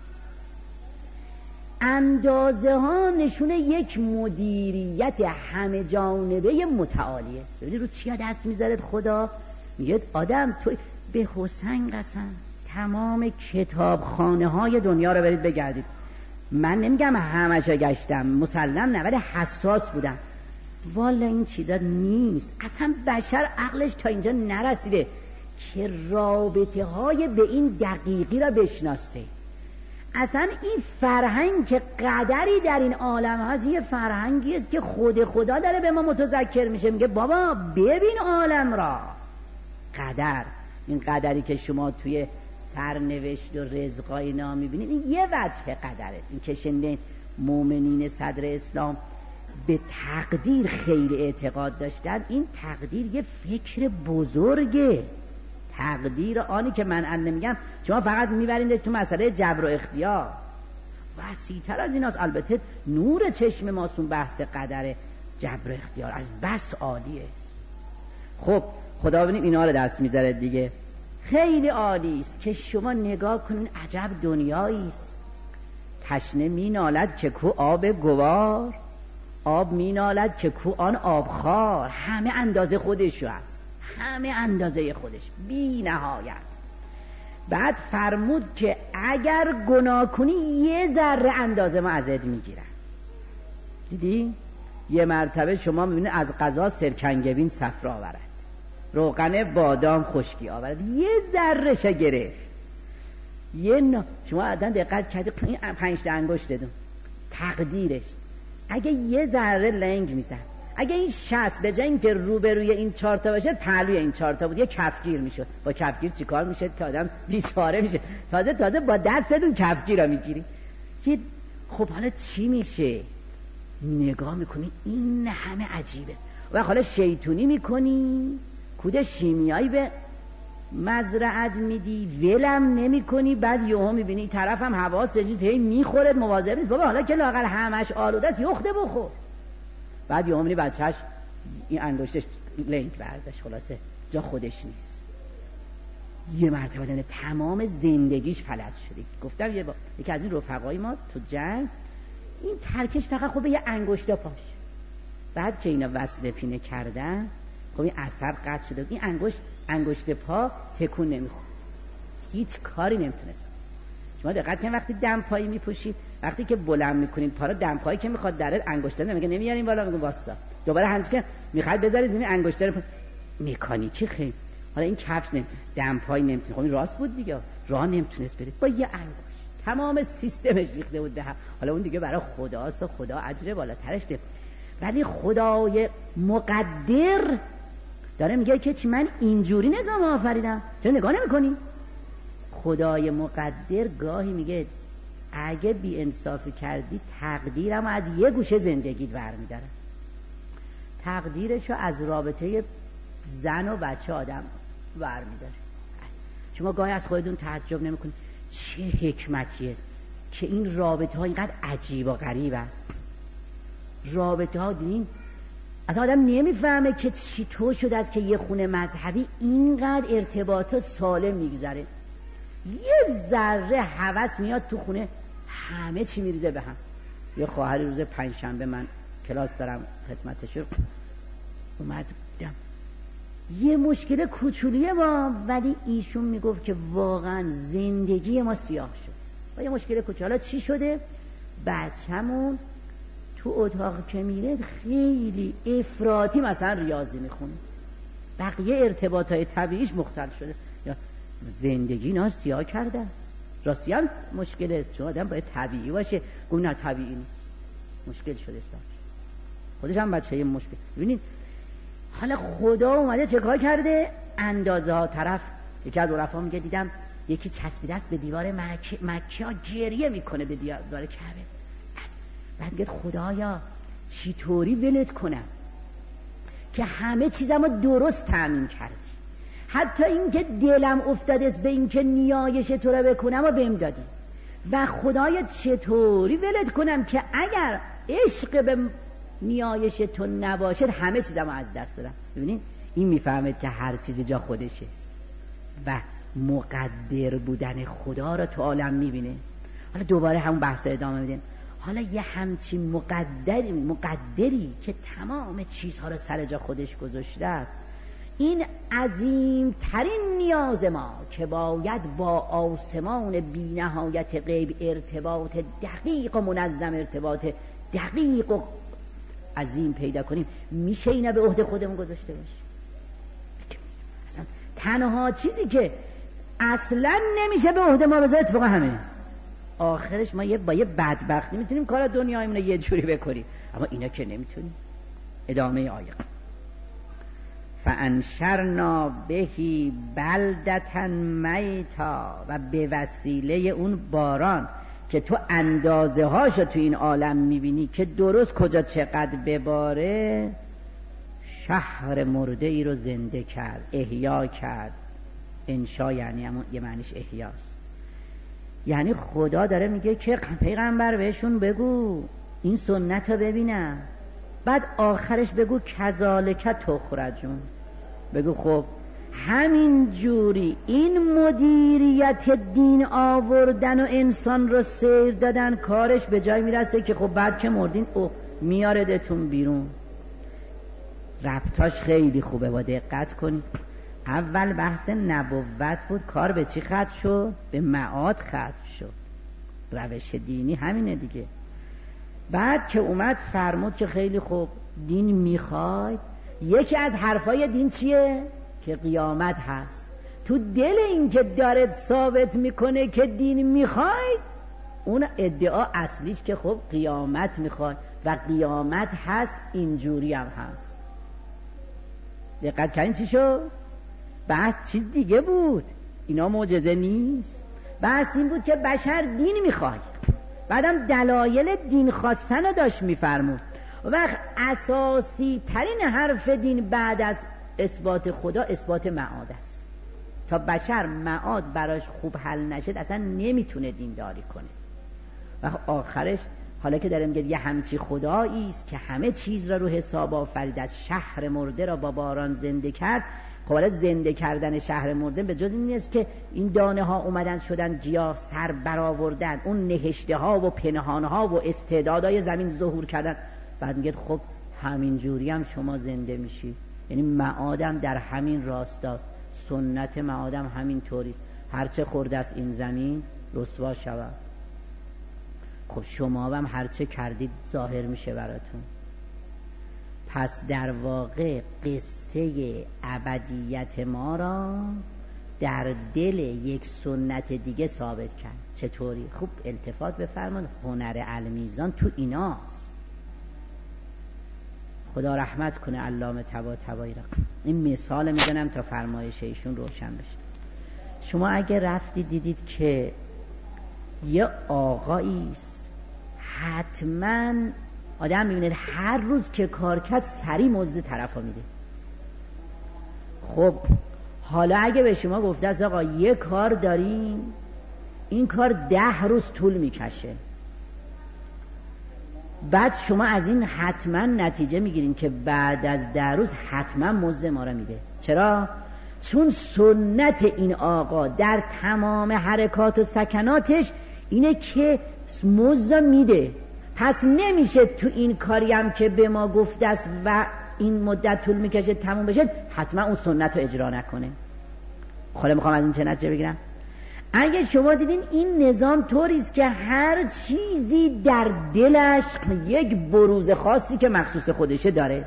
اندازه ها نشونه یک مدیریت همه جانبه متعالی است. ببینید رو چیا دست میذارد خدا؟ میگه آدم تو به حسین قسم تمام کتابخانه های دنیا رو برید بگردید. من نمیگم همشو گشتم، مسلم نه، ولی حساس بودم. والا این چیزا نیست، اصلا بشر عقلش تا اینجا نرسیده که رابطه های به این دقیقی را بشناسه. اصلا این فرهنگ که قدری در این عالم هست، یه فرهنگی است که خود خدا داره به ما متذکر میشه، میگه بابا ببین عالم را. قدر، این قدری که شما توی سرنوشت و رزقای اینا میبینید، این یه وجه قدر است. این که شنیدین مؤمنین صدر اسلام به تقدیر خیلی اعتقاد داشتن، این تقدیر یه فکر بزرگه. تقدیر آنی که من ان نمیگم، شما فقط میبرید تو مسئله جبر و اختیار، وسیع‌تر از این هست. البته نور چشم ماسون بحث قدره، جبر اختیار از بس عالیه. خب خدا ببینیم اینا رو دست میذاره دیگه. خیلی عالی است که شما نگاه کنین عجب دنیایی است. تشنه مینالد که کو آب گوار، آب مینالد که کو آن آبخوار. همه اندازه خودشو هست، همه اندازه خودش بی نهایت. بعد فرمود که اگر گناه کنی یه ذره اندازه ما ازت میگیرن. دیدی؟ یه مرتبه شما میبینید از قضا سرکنگبین صفرا آورد، روغن بادام خشکی آورد، یه ذره شه گرفت. یه نا... شما عدن دقت کردی پنج تا انگشت دادم تقدیرش اگه یه ذره لنگ میزن، اگه این شست به جای اینکه روبروی این چهار تا باشه پهلوی این چهار تا بود، یه کفگیر میشد. با کفگیر چیکار میشد که آدم بیچاره میشه؟ تازه تازه با دستتون کفگیر رو میگیری. خب حالا چی میشه؟ نگاه میکنی این همه عجیبه. و حالا شیطونی میکنی، کود شیمیایی به مزرعت میدی، ولم نمی کنی. بعد یهو میبینی طرف هم حواسش هی میخورد، مواظب نیست. بابا حالا که لااقل همش آلوده است یخته بخور. بعد یهو میبینی بچهش این انگشتش لنگ برداشت، خلاصه جا خودش نیست. یه مرتبه دنه تمام زندگیش فلج شده. گفتم یه با یکی از این رفقای ما تو جنگ این ترکش فقط خب به یه انگشت پاش. بعد که اینا وصل پینه کردن خب این عصب قطع شده، این انگشت انگشت پا تکون نمیخورد، هیچ کاری نمیتونست. شما دقت کنید وقتی دم پایی میپوشید، وقتی که بلند میکنید پا رو، دم پایی که میخواد درت انگشتر نمیگه نمیارین بالا، میگه واسا دوباره همش که میخواد بذاری زمین انگشتر پا... مکانیکی خیلی. حالا این کفش نمیتونه، دم پایی نمیتونه. خب این راست بود دیگه، راه نمیتونست بره با یه انگشت، تمام سیستمش ریخته بود به هم. حالا اون دیگه برای خداست و خدا اجر بالاترش ده. ولی خدای مقدر داره میگه که چی من اینجوری نظام آفریدم، چرا نگاه نمی‌کنی؟ خدای مقدر گاهی میگه اگه بی انصافی کردی تقدیرم از یه گوشه زندگیت برمی‌دارم. تقدیرشو از رابطه زن و بچه آدم برمی‌داره. شما گاهی از خودتون تعجب نمی‌کنید چه حکمتی است که این رابطه ها اینقدر عجیب و غریب است. رابطه ها دین از آدم نمیفهمه که چطور شده است که یه خونه مذهبی اینقدر ارتباط سالم میگذره. یه ذره هوس میاد تو خونه همه چی میریزه به هم. یه خواهری روز پنجشنبه من کلاس دارم خدمتشو اومد بودم، یه مشکل کوچولیه ما، ولی ایشون میگفت که واقعا زندگی ما سیاه شد و یه مشکل کوچولو. حالا چی شده؟ بچه‌مون تو اتاق که میره خیلی افراطی مثلا ریاضی میخونه، بقیه ارتباطات طبیعیش مختل شده، یا زندگی نه سیاه کرده است. راستی هم مشکل است، چون آدم باید طبیعی باشه، گفت نه طبیعی نیست، مشکل شده است. خودش هم بچه یه مشکل. ببینید حالا خدا اومده چه کار کرده؟ اندازه ها. طرف یکی از عرفا میگه دیدم یکی چسبیده است به دیوار مکه، مکه ها گریه میکنه به دیوار کعبه. بعد میگه خدایا چطوری ولت کنم که همه چیزمو درست تامین کردی، حتی اینکه دلم افتاده است به اینکه نیایش تو رو بکنم و بهم دادی. و خدایا چطوری ولت کنم که اگر عشق به نیایش تو نباشد همه چیزمو از دست دادم. ببینید این میفهمه که هر چیزی جا خودش است و مقدر بودن خدا رو تو عالم میبینه. حالا دوباره همون بحث ادامه میدیم. حالا یه همچین مقدری مقدری که تمام چیزها رو سر جا خودش گذاشته است، این عظیم ترین نیاز ما که باید با آسمان بی نهایت غیب ارتباط دقیق و منظم، ارتباط دقیق و عظیم پیدا کنیم، میشه اینا به عهده خودمون گذاشته باشیم؟ اصلا تنها چیزی که اصلا نمیشه به عهده ما بذاره اتفاقا همه است. آخرش ما یه با یه بدبختی میتونیم کار دنیایمون رو یه جوری بکنیم، اما اینا که نمیتونیم. ادامه آیه فانشرنا بهی بلدتا میتا، و به وسیله اون باران که تو اندازه هاشو تو این عالم میبینی که درست کجا چقدر بباره، شهر مرده ای رو زنده کرد، احیا کرد. انشا یعنی همون یه معنیش احیاست. یعنی خدا داره میگه که پیغمبر بهشون بگو این سنت رو ببینم. بعد آخرش بگو کذالک تخرجون. بگو خب همین جوری این مدیریت دین آوردن و انسان رو سیر دادن کارش به جای میرسه که خب بعد که مردین او میاردتون بیرون. ربطاش خیلی خوبه، با دقت کنید. اول بحث نبوت بود، کار به چی ختم شد؟ به معاد ختم شد. روش دینی همینه دیگه. بعد که اومد فرمود که خیلی خوب دین میخواید، یکی از حرفای دین چیه؟ که قیامت هست. تو دل این که داره ثابت میکنه که دین میخواید، اون ادعا اصلیش که خب قیامت میخواد و قیامت هست، اینجوری هم هست. دقت کردین چی شد؟ بحث چیز دیگه بود، اینا معجزه نیست. بحث این بود که بشر دین میخواد، بعدم دلایل دین خواستن رو داشت میفرمود. وقت اساسی ترین حرف دین بعد از اثبات خدا اثبات معاد است. تا بشر معاد براش خوب حل نشد اصلا نمیتونه دینداری کنه. و آخرش حالا که داره میگه یه همچی خدایی است که همه چیز را رو حساب آفرید، از شهر مرده را با باران زنده کرد. خب حالا زنده کردن شهر مرده به جز این نیست که این دانه ها اومدن شدن گیاه، سر برآوردن، اون نهشته ها و پنهان ها و استعدادهای زمین ظهور کردن. بعد میگه خب همین جوری هم شما زنده میشی. یعنی معادم در همین راستاست، سنت معادم همین طوریست. هرچه خورده است این زمین رسوا شود. خب شما هم هرچه کردید ظاهر میشه براتون. پس در واقع قصه ابدیت ما را در دل یک سنت دیگه ثابت کرد. چطوری؟ خوب التفات بفرمایید، هنر المیزان تو ایناست. خدا رحمت کنه علامه طباطبایی را. این مثال میزنم تا فرمایش ایشون روشن بشه. شما اگه رفتی دیدید که یه آقایی است، حتما آدم میبینه هر روز که کار کرد سری مزد طرفا میده. خب حالا اگه به شما گفته است آقا یه کار داریم، این کار ده روز طول میکشه، بعد شما از این حتما نتیجه میگیرین که بعد از ده روز حتما مزد ما را میده. چرا؟ چون سنت این آقا در تمام حرکات و سکناتش اینه که مزد میده. پس نمیشه تو این کاری هم که به ما گفته است و این مدت طول میکشه تموم بشه حتما اون سنت رو اجرا نکنه. خاله میخوام از این چه نتیجه بگیرم؟ اگه شما دیدین این نظام طوریست که هر چیزی در دلش یک بروز خاصی که مخصوص خودشه داره،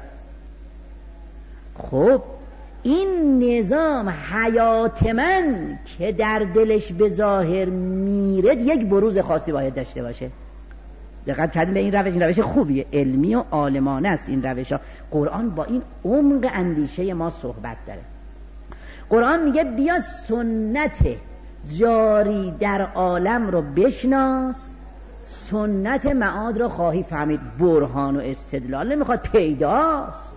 خب این نظام حیات من که در دلش به ظاهر میره یک بروز خاصی باید داشته باشه. دقت کردیم به این روش؟ این روش خوبیه، علمی و عالمانه است این روش ها. قرآن با این عمق اندیشه ما صحبت داره. قرآن میگه بیا سنت جاری در عالم رو بشناس، سنت معاد رو خواهی فهمید. برهان و استدلال نمیخواد، پیداست.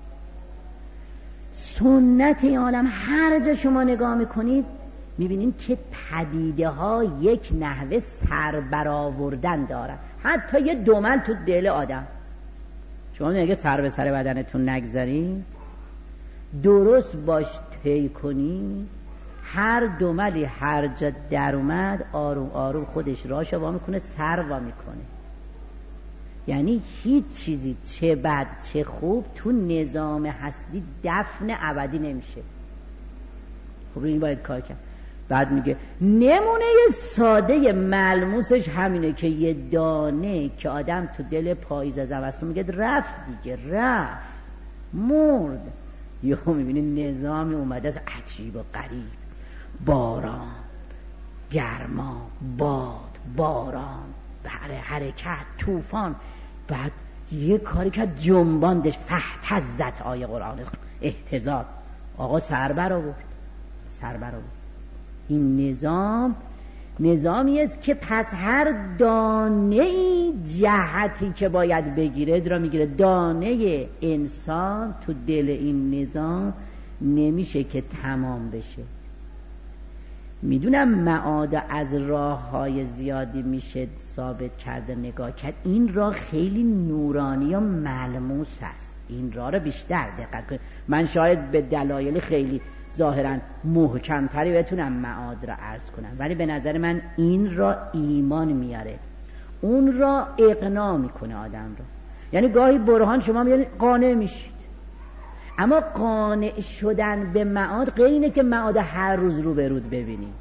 سنت عالم هر جا شما نگاه میکنید میبینید که پدیده ها یک نحوه سر برآوردن دارن. حتی یه دومل تو دل آدم، شما میگه سر به سر بدنتون نگذارین، درست باش طی کنی، هر دوملی هر جا در اومد آروم آروم خودش راشو وا میکنه، سر وا میکنه. یعنی هیچ چیزی چه بد چه خوب تو نظام هستی دفن ابدی نمیشه. خب این باید کار کرد. بعد میگه نمونه ساده ملموسش همینه که یه دانه که آدم تو دل پاییز از زمستون میگه رفت دیگه، رفت مرد، یهو میبینی نظامی اومده از عجیب و غریب، باران، گرما، باد، باران، بره حرکت، طوفان. بعد یه کاری که جنباندش فاهتزت، آیه قرآن اهتزاز، آقا سر برآورد، سر برآورد. این نظام نظامی است که پس هر دانه جهتی که باید بگیره را میگیره. دانه انسان تو دل این نظام نمیشه که تمام بشه. میدونم معاد از راه های زیادی میشه ثابت کرده نگاه کرد، این راه خیلی نورانی و ملموس هست، این راه رو بیشتر دقت کنید. من شاید به دلایل خیلی ظاهرا محکمتری بتونم معاد را عرض کنم، ولی به نظر من این را ایمان میاره، اون را اقناع میکنه آدم را. یعنی گاهی برهان شما میگید قانع میشید، اما قانع شدن به معاد غیر اینه که معاد هر روز رو به رود ببینید.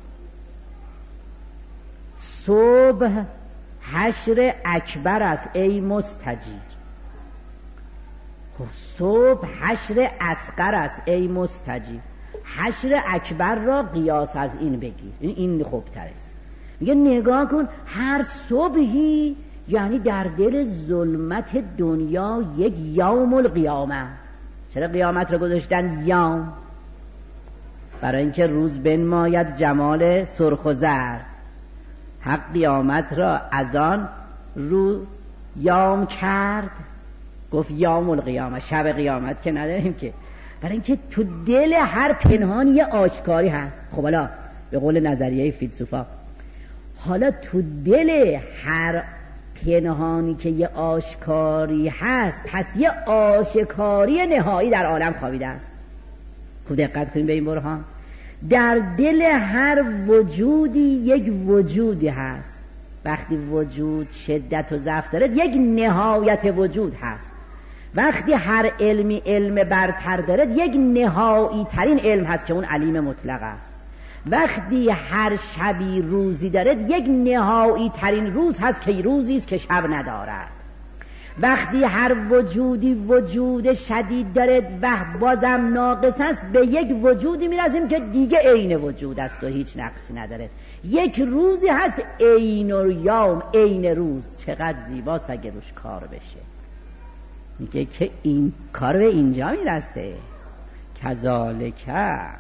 صبح حشر اکبر است ای مستجیر، صبح حشر اصغر است ای مستجیر. حشر اکبر را قیاس از این بگیر، این خوب تر است. میگه نگاه کن هر صبحی، یعنی در دل ظلمت دنیا یک یوم القیامه. چرا قیامت را گذاشتن یوم؟ برای اینکه روز بنماید جمال سرخ و زرد. حق قیامت را از آن رو یوم کرد، گفت یوم القیامه، شب قیامت که نداریم که. برای اینکه تو دل هر پنهانی یه آشکاری هست. خب حالا به قول نظریه فیلسوفا، حالا تو دل هر پنهانی که یه آشکاری هست، پس یه آشکاری نهایی در عالم خوابیده است. خوب دقت کنیم به این برهان. در دل هر وجودی یک وجودی هست. وقتی وجود شدت و ضعف داره یک نهایت وجود هست. وقتی هر علمی علم برتر داره یک نهایی ترین علم هست که اون علیم مطلق است. وقتی هر شبی روزی داره یک نهایی ترین روز هست که روزی است که شب ندارد. وقتی هر وجودی وجود شدید داره و بازم ناقص است، به یک وجودی میرسیم که دیگه عین وجود است و هیچ نقصی نداره. یک روزی هست عین الیوم، عین روز. چقدر زیباست اگه روش کار بشه. میگه که این کار به اینجا میرسه. کذالک،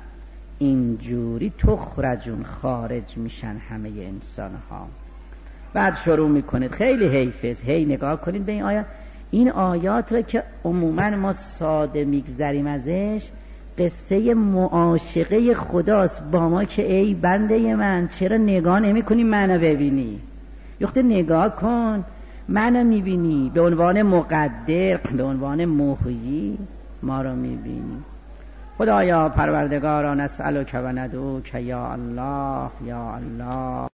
اینجوری تخرجون، خارج میشن همه انسان ها. بعد شروع میکنید، خیلی حیفه، هی نگاه کنید به این آیات. این آیات را که عموما ما ساده میگذریم ازش، قصه معاشقه خداست با ما که ای بنده من چرا نگاه نمی کنی منو ببینی؟ یخته نگاه کن منو میبینی، به عنوان مقدر، به عنوان محیی ما رو میبینی. خدایا پروردگارا نسألک و ندعوک یا الله یا الله.